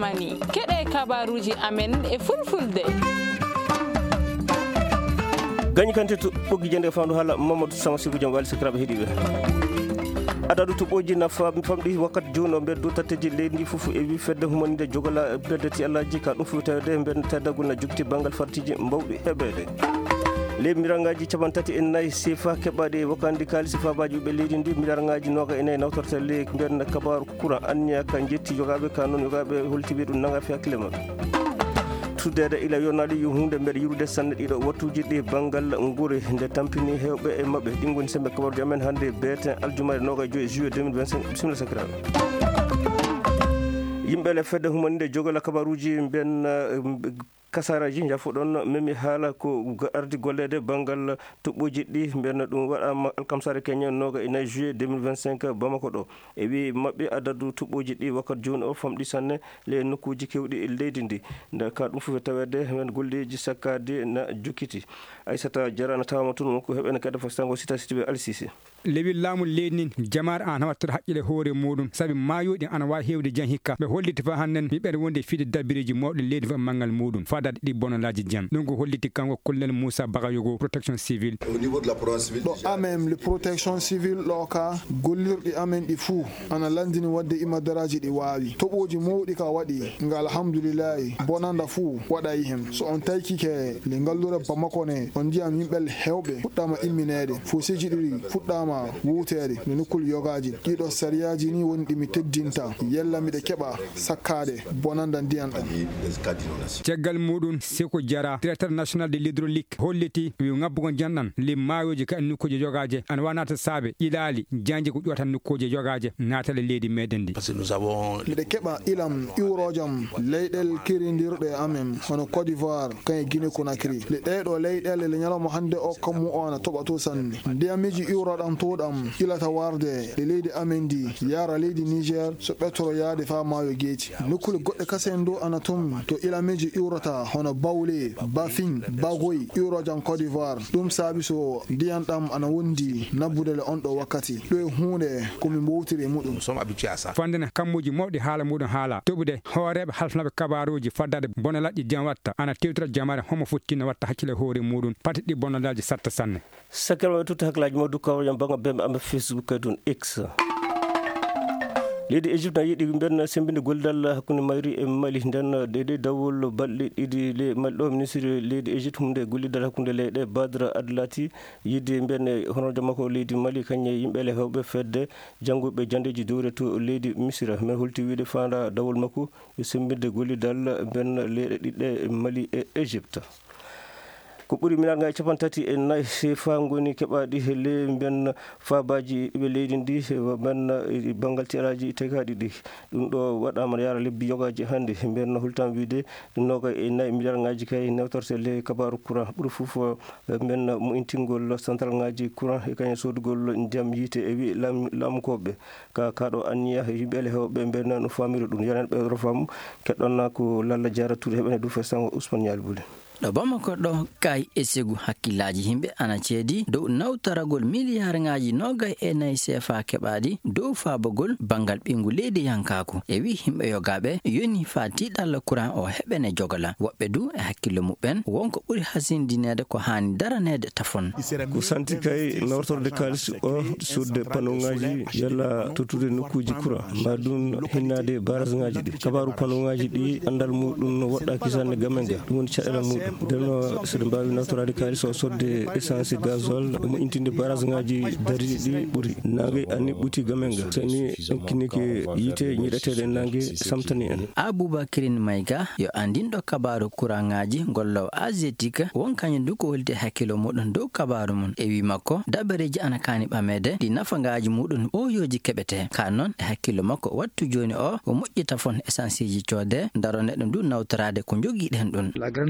zamani keɗe kabaruji amen e fulfulde. Gagni kante to ɓoggi jande fandu hala Mamadou Samasibu jam wali sakiraɓe heeɗiɓe adadu to ɓoji nafa famɗi wakkati joni o beddo tatteji leydi ndi foof e wi fedde humanide jogala beddati allaji ka ɗum fof tawde ben teddagol na jogti banggal fartiji mbawɗi heɓede leydi capantati e nayyi CFA keɓaɗe e wakandi kalisi fabaji ɓe leydi ndi milliardaji noga e nayyi nawtorta le mbiyen kabaru courant anniya ka jetti yogaɓe ka noon yogaɓe holtiɓe ɗum naga fi hakkille mabɓe tuddede ila yonnaɗi yo hunde mbeɗa yirude sanne ɗiɗo wattuji ɗi banggal guure nde tampini hewɓe e mabɓe ɗin goni sembe kabaruji amen hande beeten aljumare 25 juillet 2025 bisimilla sakiraɓe yimɓele fedde humanide jogola kabaruji mbiyen kasaraji jafoɗon memi haala ko ardi gollede banggal toɓɓoji ɗi mbiyen ɗum waɗama alkamsare keñe 29 juillet 2025 Bamako ɗo e wi mabɓe adadu toɓɓoji ɗi wakkati joni o famɗi sanne le nokkuji kewɗi e leydi ndi nde ka ɗum fof tawede men golleji sakkade na jukkiti Aissata Diarra tawama toon wonko heɓene kadi fastango sita sitiɓe Alisisi lewi laamu leydi nin jamar an hawattoto haqqille hoore muɗum saabi mayoɗi ana wawi hewde jan hikka ɓe holliti fa hannen ɓiɓɓene wonde fiide dabbireji mawɗe leydi fa manggal muɗum fadade ɗi bonolaji jam ɗum ko holliti kanko colonel Moussa Bagayogo protection civile au niveau de la province civile ɗo amen le protection civile ɗo ka gollirɗi amen ɗi fuu ana landini wadde imadaraji ɗi wawi toɓoji mawɗi ka waɗi nga alhamdoulillahi bonanda fuu waɗayi hen so on taykike le ngallure Bamako ne on ndiyam yimɓel hewɓe fuɗɗama imminede fosiji ɗiɗi fuɗɗama wutere no nokkul yogaji ɗiɗo sariyaji ni woni ɗimi teddinta yella miɗe keɓa sakkade bonanda ndiyan ɗam caggal muɗum Seko Diarra directeur national de l'hydraulique holliti wi ngabbugo janɗan le mayoji ka nokkuji yogaje ana wanata saabe ilali janji ko ƴuwata nokkuji yogaje natale leydi meɗen ndi miɗe keɓa ilam iwrojam leyɗel kirindirɗe amen hono Côte d'Ivoire kaye Guinée Conakry le ɗeɗo leyɗele le ñalawma hande o kammu o ana toɓa to sanne ndiyamiji iwroɗam toɗam ilata warde le leydi amen ndi yara leydi Niger so ɓettoro yaade fa mayo geeti nokkule goɗɗe kasen do ana tum to ilamiji iwrota hono Bawle Bafin Bagoy iwrojam Côte d'Ivoire ɗum saabi so ndiyan ɗam ana wondi nabbudele on ɗo wakkati ɗo e hunde komi mbowtiri muɗum fandena kammuji mawɗi haala muɗum haala toɓude hooreɓe halfnaɓe kabaruji faddade bonolaɗɗi jam watta ana tewtira jamare homo fottina watta hakkille hoore muɗum pati ɗi bonolaji satta sanne sakiraɓe tutta hakkillaji mawdu kawjam banga bemɓe amba Facebook kadi on X leydi Égypte na yiiɗi mbiyen sembinde gollidal hakkunde Mayri e Mali nden ɗeɗe dawol balɗe ɗiɗi le Mali ɗo ministre leydi Égypte hunde gollidal hakkunde leyɗe Badra Adlati yidde mbiyen honorjo makko leydi Mali kañe yimɓele hewɓe fedde janggoɓe jandeji dowre to leydi Misra mais holti wiide fanda dawol makko e sembinde gollidal mbiyen leyɗe ɗiɗɗe Mali e Égypte ko ɓuri milliardaji capantati e nayyi CFA ngoni keɓaɗi le mbiyen fabaji ɓe leydi ndi men banggal teraji tegaɗi ɗi ɗum ɗo waɗama yara lebbi yogaji hande mbiyen hultama wiide 29 milliardaji kay newtorte le kabaru courant ɓuuri foof mbiyen mo'intingol central ngaji courant e kañum sodugol ndiyam yiite e wi laamukoɓe kaɗo anniya yimɓele hewɓe mbiyen no famiri ɗum yonen ɓeɗo faamu keɗɗonna ko Lalla Diarra Touré heɓene du festango Ousmane Yalbouly ɗo Bamako ɗo kay e segu hakkillaji himɓe ana ceedi dow nawtaragol milliardaji 24 CFA keɓaɗi dow faabagol bangal ɓingu leydi yankako e wi himɓe yogaɓe yoni fa tiɗalla courant o heɓene jogala woɓɓe du e hakkille muɓen wonko ɓuri hasindinede ko hani daranede tafon ko santi kay nawtorde kalis o surde panneau ngaji yalla tottude nokkuji courant ma ɗum hinnade barage ngaji ɗi kabaru panneau ngaji ɗi andal muɗum no woɗɗa kisanne gamen ga ɗum woni caɗele muɗum denno soɗo mbawi nawtorade kalis o sodde essence gazole mo intinde barage ngaji dariɗi ɗi ɓuuri nangue anni ɓuuti gamen ga sani ɗonkiniki yiite ñiɗetede nangue samtani en Aboubacrine Mayga yo andinɗo kabaru courant ngaji gollowo asiatique won kañum du ko wolde hakkilo muɗum dow kabaru mum e wi makko dabareji ana kani ɓamede ɗi nafangaji muɗum oyoji keɓete ka noon e hakkilo makko wattu joni o moƴƴita fon essence ji coode darone ɗum du nawtorade ko joguiɗen ɗum la grande partie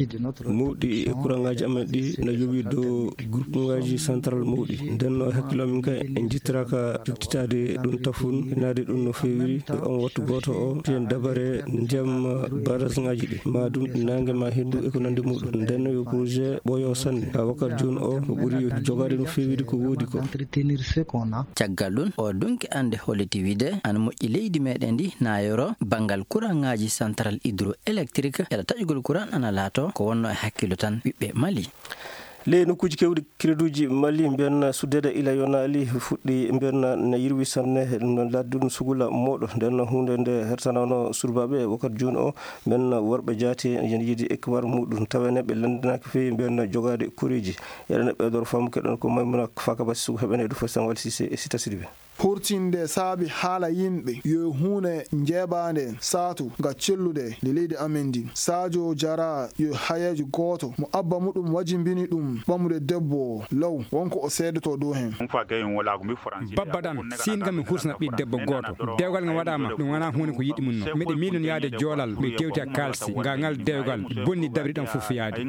mawɗi e kurangaji amen ɗi no yowi dow groupe ngaji central mawɗi nden no hakkilo min ka en jittiraka joktitade ɗum tafun naade ɗum no fewiri on wattu goto o ten dabare ndiyam barrage ngaji ɗi ma ɗum nangue ma hendu e ko nandi muɗum nden yo projet ɓooyo sanne ha wakkati joni o ko ɓuuri jogade no fewiri ko woodi ko caggal ɗum o donki ande holliti wide ana moƴƴi leydi meɗen ndi nayoro bangal kurangaji central hydroélectrique eɗa taƴugol kuran ana laato ko wonno e hakkilo tan ɓiɓɓe Mali. le nokkuji kewɗi créduji Mali mbiyanna suddede ila yonali fuɗɗi mbiyanna ne yirwi sanne no ladduɗum sugula moɗo nden hunde nde hertanano surbaɓe wakkati joni o mbiyanna worɓe jaati yen yiidi ekbar muɗum tawene ɓe landinaki fewi mbiyanna jogade koreji eɗene ɓeydor famu keɗon ko Maymuna Fakabasi Sugu heɓene ɗo fo Sanwal Cissé e Sita Sidibé. hurtinde saabi haala yimɓe yo hunde jeebande saatu ga cellude nde leydi amen ndi. Sadio Jara yo hayejo goto mo abba muɗum wajimbini ɗum ɓamude debbo law wonko o seedoto dow hen. babbaɗam sin kam mi hursna ɓi debbo goto dewgal nga waɗama ɗum wona hunde ko yiɗi mum no miɗe milon yaade joolal mi kewti a kalsi nga ngal dewgal bonni dabri ɗam fof yaade.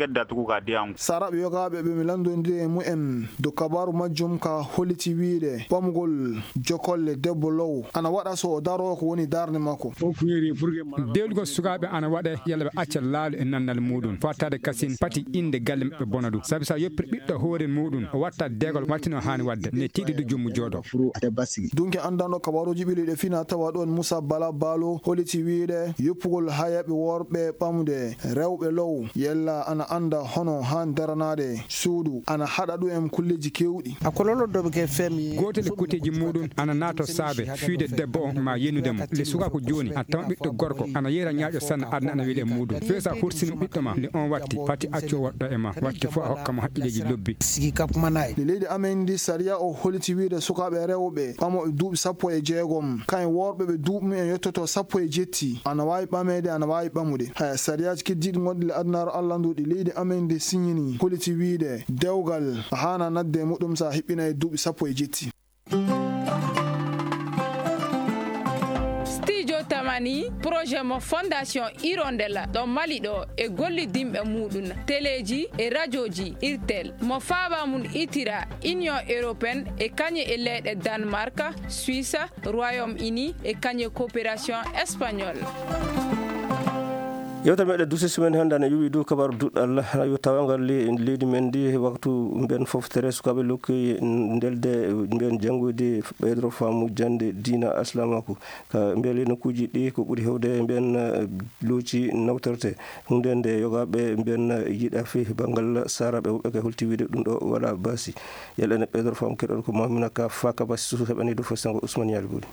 saraɓe yogaɓe ɓe mi landodiri e mumen do kabaru majjum ka holliti wiide ɓamugol jokolle debbo law ana waɗa so o daro ko woni darde makko. dewlugol sukaɓe ana waɗa yalla ɓe acca laalu e nannal muɗum fattade kasin pati inde galle maɓɓe bona ɗum saabi sa yoppiri ɓiɗɗo hoore muɗum o watta degol wattino hani wadde ne tiɗiɗo jommu jooɗo. dunke andanɗo kabaruji ɓiɗiɗe fina tawa ɗon Moussa Bala Balo holliti wiide yoppugol hayaɓe worɓe ɓamude rewɓe law yella ana anda hono han daranade suudu ana haɗa ɗum en kulleji kewɗi. gotel e kuteji muɗum ana nato saabe fiide debbo on ma yennudemo le sukako joni a tawa ɓiɗɗo gorko ana yeera ñaaƴo sanne adna ana weeli e muɗum fe sa hursini ɓiɗɗo ma nde on watti pati acco woɗɗo e ma watti fof a hokkamo haqqileji lobbi. nde leydi amen ndi saria o holliti wiide sukaɓe rewɓe ɓamoɓe duuɓi 16 kayen worɓe ɓe duuɓi mumen yettoto 17 ana wawi ɓamede ana wawi ɓamude haya sariyaji keddiɗi gonɗi le adnaro Allah ndu ɗi leydi amen ndi signini holliti wiide dewgal hana nadde muɗum sa hiɓɓina e duuɓi 17. studio tamani projet mo fondation Hirondella ɗo Mali ɗo e gollidimɓe muɗum téléji e radioji irtel mo faaba mum itira Union européenne e kañe e leyɗe Danemark, Suisse, Royaume-Uni e kañe coopération espagnole. yewta meɗe duusi semaine hannde ana yowi dow kabaru duɗɗal yo tawangal leydi men ndi waktu mbiyen foftere sukaɓe lokki ndelde mbiyen janngoyde ɓeydoro faamu jande diina aslamaku ka mbiyale nokkuji ɗi ko ɓuuri hewde mbiyen looci nawtorte hunde nde yogaɓe mbiyen yiiɗa fe banggal saraɓe woɓɓe kay holti wiide ɗum ɗo waɗa basi yalene ɓeydoro faamu keɗoɗo ko Maymuna Fakabasi Sugu heɓani dow fo Sango Ousmane Yali Bouly.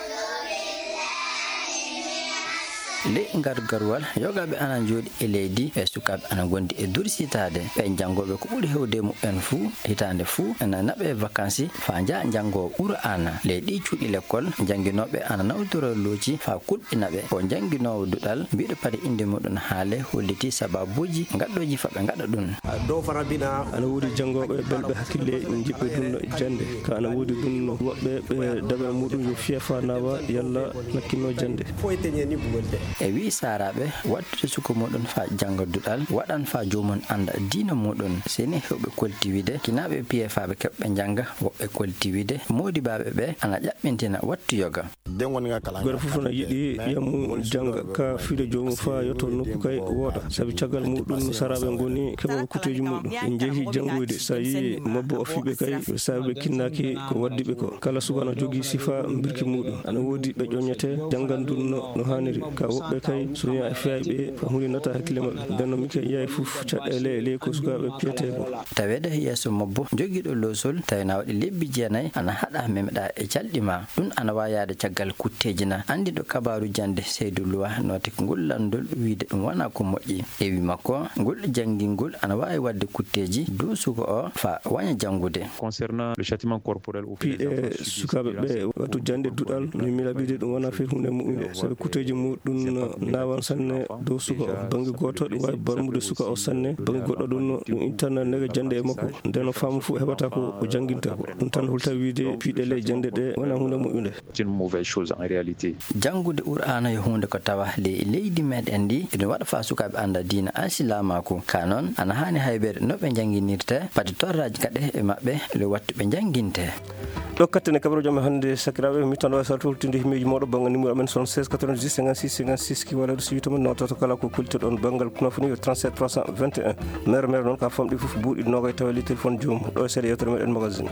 le gargarwal yogaɓe ana jooɗi e leydi e sukaɓe ana gondi e dursitade ɓe janggoɓe ko ɓuuri hewde mumen fuu hitande fuu ena naɓe vacances fa jaa janggo ɓuura ana leydi cuuɗi l'école janguinoɓe ana nawtora looci fa kulɓinaɓe ko janguinowo duɗal mbiɗo paade inde muɗum haale holliti sababuji gaɗɗoji faɓe gaɗa ɗum dow farabina ana woodi janggoɓe belɓe hakkille jiɓɓe ɗum jande ka ana woodi ɗum woɓɓe ɓe daɓe muɗum yo fiyafa nawa yalla nakkinno jande e wi saraɓe wattude suka muɗum fa jangga duɗal waɗan fa jomum anda diina muɗum seni hewɓe koltiwide kinaɓe piyefaɓe keɓɓe jangga woɓɓe koltiwide modibaɓe ɓe ana ƴaɓɓintina wattu yoga goto fof no yiiɗi yamu jangga ka fiide jomum fa yetto nokku kay wooɗa saabi caggal muɗum saraɓe goni keɓoɓe kuteji muɗum en jeehi janggoyde sa yi mabbo o fiɓe kay saɓe kinnaki ko waddiɓe ko kala suka no jogui sifa birki muɗum ana woodi ɓe ƴoñete janggandun no hanniri ka woɓɓe kay so wiya e fiyayɓe hunde nata hakkille maɓɓe nden no mike yayi fof caɗele ley ko sukaɓe piyete ko tawede yeeso mabbo joguiɗo losol tawi na waɗi lebbi jeenayyi ana haɗa memeɗa e calɗima ɗum ana wayade caggal kutteji na andiɗo kabaru jande Seydou Loua note ko ngullandol wiide ɗum wona ko moƴƴi e wi makko ngol janngingol ana wawi wadde kutteji dow suka o fa waña jangude concernant le châtiment corporel au piɗe sukaɓe ɓe wattu jande duɗal mi milaɓide ɗum wona fe hunde muɗude sabi kutteji muɗum ɗum nawan sanne dow suka o bangi goto ɗum wawi barmude suka o sanne bangi goɗɗo ɗum intana nega jande e makko nden faamu fu heɓata ko janginta ko ɗum tan hulta wiide piiɗe ley jande ɗe wona hunde moƴƴude. C'est une mauvaise chose en réalité. Jangude Qur'ana yo hunde ko tawa leydi meɗen ndi ene waɗa fa sukaɓe anda diina asilamako ka noon ana hani haybere no ɓe janginirte padi torraji kaɗe e maɓɓe le wattu ɓe janginte. ɗo kattene kabaru jam hannde sakiraɓe mi tan wawi sa toltinde himmeji moɗo banggal numéro amen 76 90 56 56 ki walla so witama nototo kala ko kulteɗon banggal kunafoni yo 37 321 maire noon ka famɗi foof buuɗi nogay tawali téléphone joomum ɗo seeɗa yewtere meɗen magazine.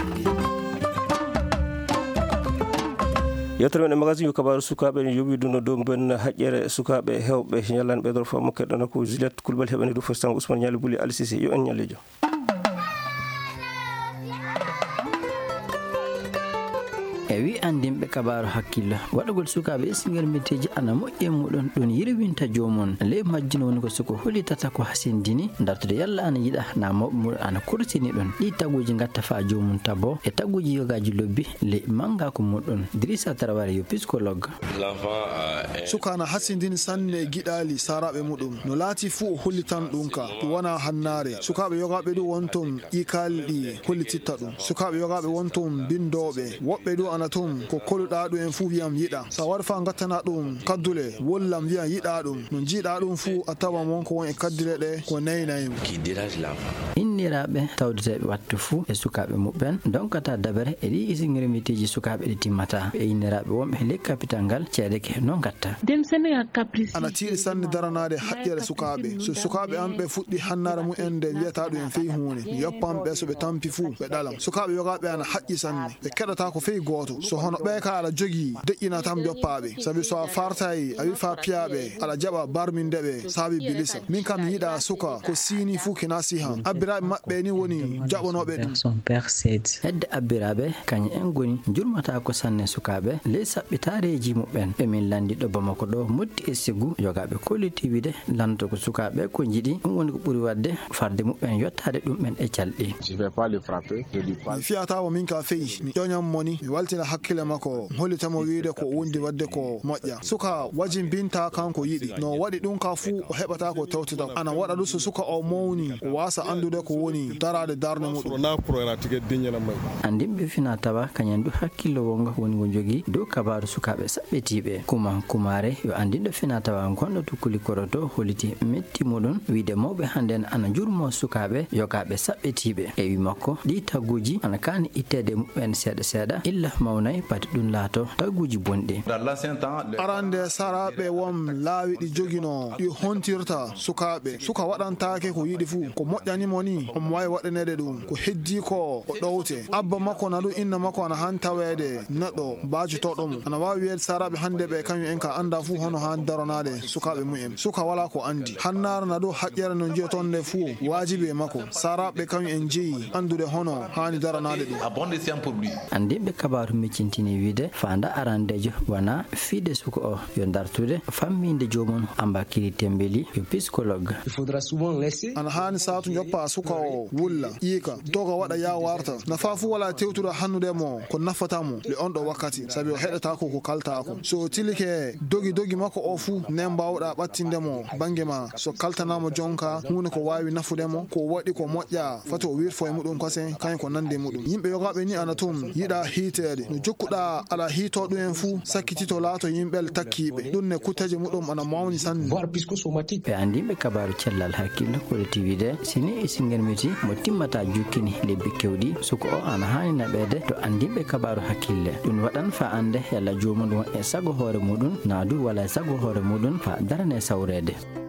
yewtere men e magazine yo kabaru sukaɓe ne yoɓi ɗum no dow ben haƴƴere sukaɓe hewɓe ñallani ɓeydoro fo mokkeɗɗona ko Juliette Coulibaly heɓani ɗo fostan Ousmane Ñali Bouli Ali Cissé yo en ñallejo. e wi andinɓe kabaru hakkille waɗugol sukaɓe isingel metteji ana moƴƴe muɗon ɗum yirwinta jomum ley majjino woni ko soko holitata ko hasindini dartude yalla ana yiɗa na mawɓe muɗum ana kurtini ɗum ɗi taguji gatta fa jomum tabo e taguji yogaji lobbi ley mangako muɗum Drissa Traoré yo psychologue. suka ana hasindini sanne e giɗali saraɓe muɗum no laati fuu o hollitan ɗum ka ɗum wona hannare sukaɓe yogaɓe ɗum wonton ƴikali ɗi hollititta ɗum sukaɓe yogaɓe wonton bindoɓe woɓɓe ɗum ana tum ko koluɗa ɗum en fuu wiyam yiɗa sa waɗi fa gattana ɗum kaddule wollam wiya yiɗa ɗum no jiiɗa ɗum fuu a tawa mon ko won e kaddule ɗe ko naynayimo. inniraɓe tawdeteɓe wattu fuu e sukaɓe muɓɓen donkata dabere e ɗi isingiri mitiji sukaɓe ɗi timmata e inniraɓe wonɓe ley capital ngal ceedeke no gatta ana tiiɗi sanne daranade haƴƴere sukaɓe so sukaɓe an ɓe fuɗɗi hannare mumen nde wiyata ɗum en feyi hunde mi yoppanɓe so ɓe tampi fuu ɓe ɗalam sukaɓe yogaɓe ana haƴƴi sanne ɓe keɗata ko feyi goto so hono ɓe ka aɗa jogui deƴƴina tam joppaɓe saabi so a fartayi a wi fa piyaɓe aɗa jaɓa barmindeɓe saabi bilisa min kam yiɗa suka ko sini fuu kina sihan abbiraɓe maɓɓe ni woni jaɓanoɓe ɗum hedde abbiraɓe kañum en goni jurmata ko sanne sukaɓe ley saɓɓitareji muɓɓen ɓe min landi ɗo Bamako ɗo motti e sigu yogaɓe kolliti wide lanto ko sukaɓe ko jiiɗi ɗum woni ko ɓuuri wadde farde muɓɓen yottade ɗumɓen e calɗi. mi fiyatamo min ka feyi mi ƴoñam moni mi waltina hakkille makko hollitamo wiide ko wondi wadde ko moƴƴa suka wajimbinta kanko yiɗi no waɗi ɗum ka fuu o heɓata ko tewtita ana waɗa ɗum so suka o mawni o wasa andude ko woni darade darde muɗum. andinɓe fina tawa kañum du hakkillo wonga woni ko jogui dow kabaru sukaɓe saɓɓetiɓe kuma kumare yo andinɗo fina tawa gonɗo tukkuli koroto holliti metti muɗum wiide mawɓe handen ana jurmo sukaɓe yogaɓe saɓɓetiɓe e wi makko ɗi tagguji ana kani ittede muɓɓen seeɗa seeɗa illa mawnayi pati ɗum laato tagguji bonɗi. arande saraɓe won laawi ɗi joguino ɗi hontirta sukaɓe suka waɗantake ko yiɗi fuu ko moƴƴanimo ni omo wawi waɗanede ɗum ko heddi ko o ɗowte abba makko na ɗum inna makko ana han tawede neɗɗo bajutoɗomo ana wawi wiyede saraɓe hande ɓe kañum en ka anda fuu hono han daronade sukaɓe mumen suka wala ko andi hannara na ɗo haƴƴere no jiyaton nde fuu wajibi e makko saraɓe kañum en jeeyi andude hono hani daranade ɗum. andinɓe kabaru miccintini wiide fanda arandejo wona fiide suka o yo dartude famminde jomum Ambakiri Tembeli yo psychologue. ana hani satu joppa suka o wulla ƴiika doga waɗa ya warta nafa fu wala tewtude hannudemo ko nafatamo le on ɗo wakkati saabi o heɗatako ko kaltako so tilike dogi makko o fuu nden mbawɗa ɓattindemo bangue ma so kaltanamo jonka hunde ko wawi nafudemo ko waɗi ko moƴƴa fati o wirfo e muɗum kase kañum ko nande muɗum yimɓe yogaɓe ni ana tum yiɗa hiitede no jokkuɗa aɗa hiito ɗum en fuu sakkitito laato yimɓel takkiɓe ɗum ne kutteje muɗum ana mawni sanne. ɓe andinɓe kabaru cellal hakkille koɗo tiwide sini isingermiti mo timmata jukkini lebbi kewɗi suko o ana hani naɓede to andinɓe kabaru hakkille ɗum waɗan fa ande yalla jomum won e sago hoore muɗum na du wala e sago hoore muɗum fa darane sawrede.